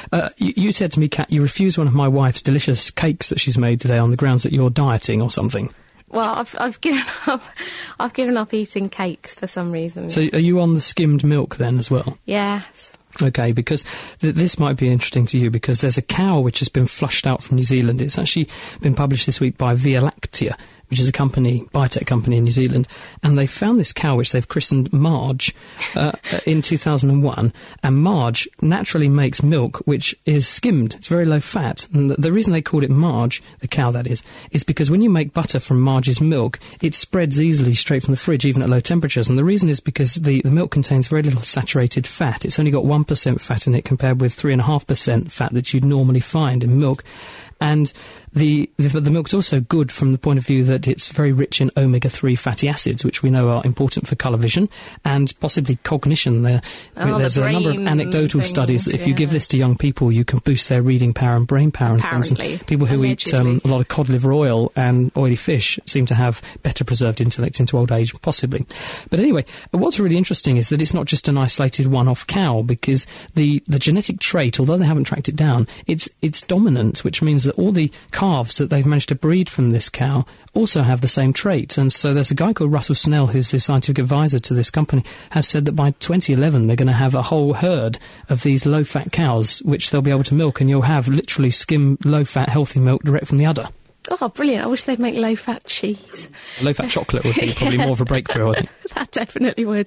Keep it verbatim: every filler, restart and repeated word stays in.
Uh, you, you said to me, Kat, you refused one of my wife's delicious cakes that she's made today on the grounds that you're dieting or something. Well, I've I've given up. I've given up eating cakes for some reason. So, are you on the skimmed milk then as well? Yes. Okay, because th- this might be interesting to you, because there's a cow which has been flushed out from New Zealand. It's actually been published this week by Via Lactea, which is a company, biotech company in New Zealand, and they found this cow which they've christened Marge uh, in two thousand one, and Marge naturally makes milk which is skimmed. It's very low fat, and the, the reason they called it Marge, the cow that is, is because when you make butter from Marge's milk, it spreads easily straight from the fridge, even at low temperatures, and the reason is because the, the milk contains very little saturated fat. It's only got one percent fat in it compared with three point five percent fat that you'd normally find in milk. And the, the the milk's also good from the point of view that it's very rich in omega three fatty acids, which we know are important for colour vision and possibly cognition. There, oh, there's the a number of anecdotal things, studies that if yeah. you give this to young people, you can boost their reading power and brain power and Apparently. things. And people who eat um, a lot of cod liver oil and oily fish seem to have better preserved intellect into old age, possibly. But anyway, what's really interesting is that it's not just an isolated one-off cow, because the, the genetic trait, although they haven't tracked it down, it's it's dominant, which means that all the calves that they've managed to breed from this cow also have the same trait. And so there's a guy called Russell Snell, who's the scientific advisor to this company, has said that by twenty eleven they're going to have a whole herd of these low-fat cows which they'll be able to milk, and you'll have literally skim, low-fat, healthy milk direct from the udder. Oh, brilliant. I wish they'd make low-fat cheese. Low-fat chocolate would be probably more of a breakthrough, I think. That definitely would.